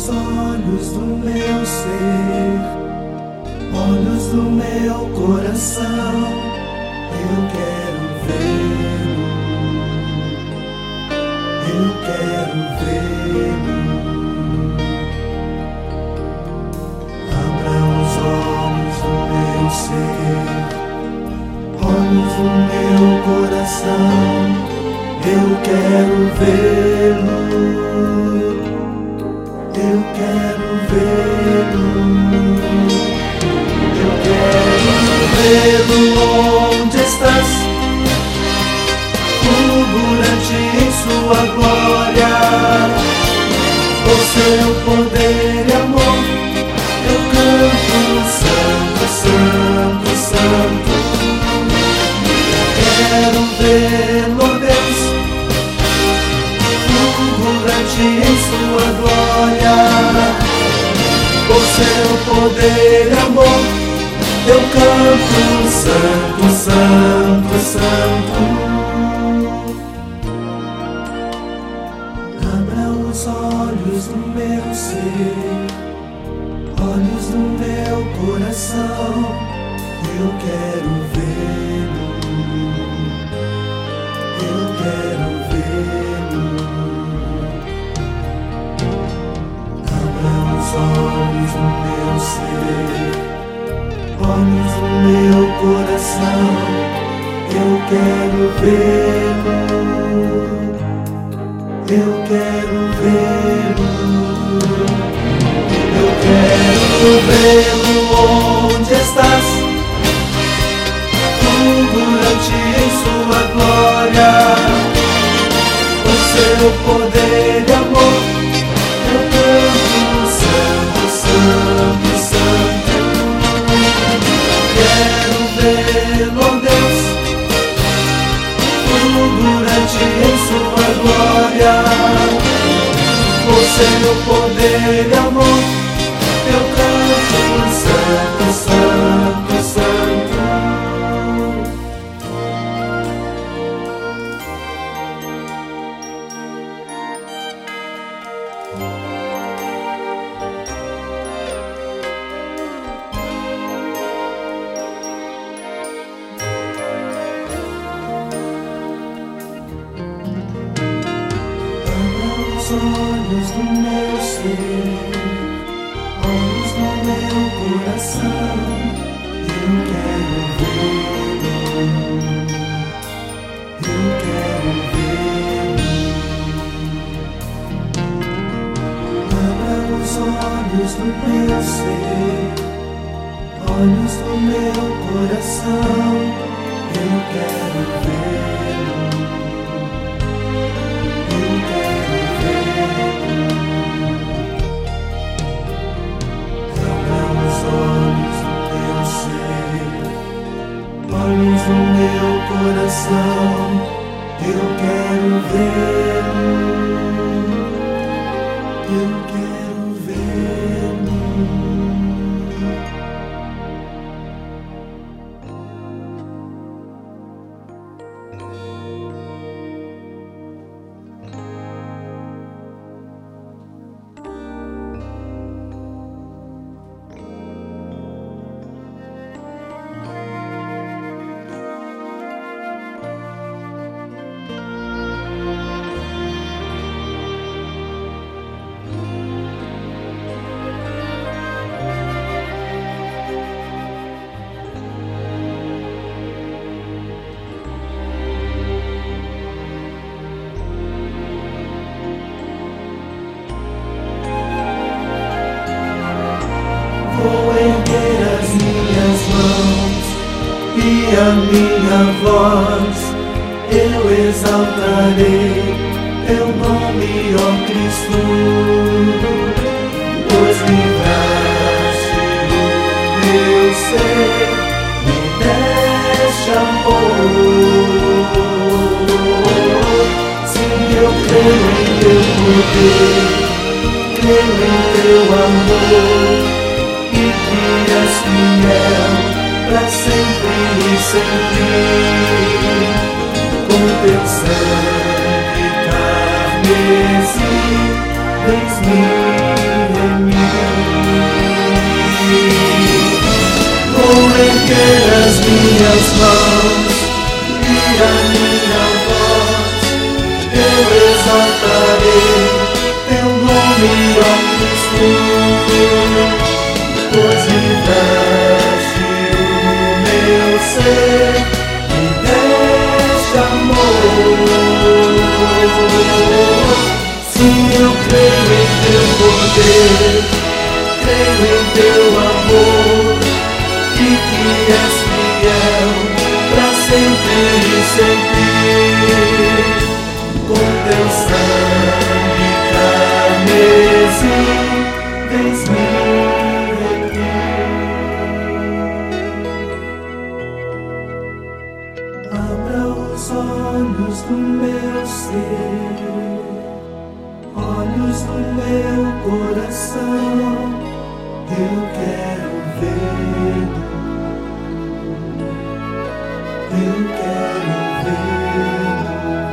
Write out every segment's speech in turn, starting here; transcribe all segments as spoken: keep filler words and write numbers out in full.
os olhos do meu ser, olhos do meu coração, eu quero vê-lo, eu quero vê-lo. Abra os olhos do meu ser, olhos do meu coração, eu quero vê-lo, eu quero vê-lo, eu quero vê-lo onde estás, fulgurante em sua glória, o seu poder e amor, eu canto santo, santo, santo. Quero vê-lo, Deus, fulgurante em sua glória, o seu poder e amor, eu canto santo, santo, santo. Abra os olhos do meu ser, olhos do meu coração, eu quero vê-lo, eu quero vê-lo. Abra os olhos do meu ser, olhos do meu coração, eu quero vê-lo, eu quero vê-lo, eu quero vê-lo onde estás, fulgurante em sua glória, o seu poder e amor, eu canto santo, santo, santo. Quero vê-lo, Deus, fulgurante em sua glória, o seu poder e amor, eu canto santo, santo, santo. Os olhos do meu ser, olhos do meu coração, eu quero vê-lo, eu quero vê-lo. Abra os olhos do meu ser, olhos do meu coração, eu quero vê-lo, eu quero vê-lo. Abra os olhos do meu ser, olhos do meu coração, eu quero vê-lo, eu quero vê-lo. Vou erguer as minhas mãos e a minha voz, eu exaltarei teu nome, ó Cristo, pois livraste o meu ser, me deste amor. Sim, eu creio em teu poder, creio em teu amor, e que és fiel pra sempre e sempre, com teu sangue carmesí, vens me exaltarei teu nome, ó Cristo, pois livraste o meu ser e deste amor. Sim, eu creio em teu poder, creio em teu amor, e que és fiel pra sempre e sempre. Com teu sangue carmesim, vens me redimir. Abra os olhos do meu ser, olhos do meu coração, eu quero vê-lo, eu quero vê-lo.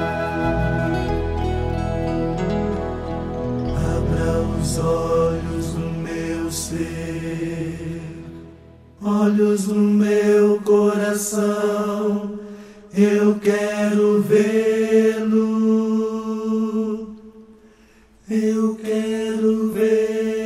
Abra os olhos do meu ser, olhos do meu coração, eu quero vê-lo, eu quero ver.